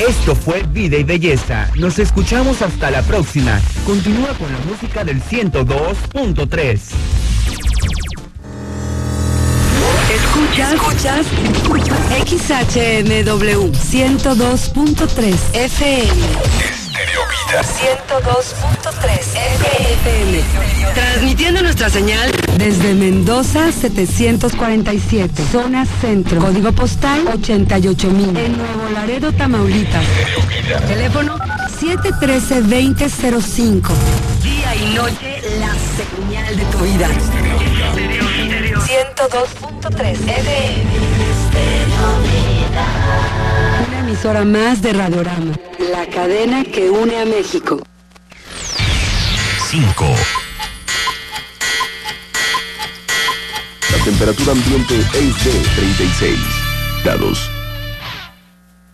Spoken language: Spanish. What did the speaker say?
Esto fue Vida y Belleza. Nos escuchamos hasta la próxima. Continúa con la música del 102.3. Escuchas XHMW 102.3 FM. Estéreo Vida 102.3 FM. Transmitiendo nuestra señal desde Mendoza 747, zona centro, código postal 88,000, en Nuevo Laredo, Tamaulipas. Teléfono 713-2005. Día y noche, la señal de tu vida. 102.3 FM. Una emisora más de Radiorama, la cadena que une a México. 5. La temperatura ambiente es de 36 grados.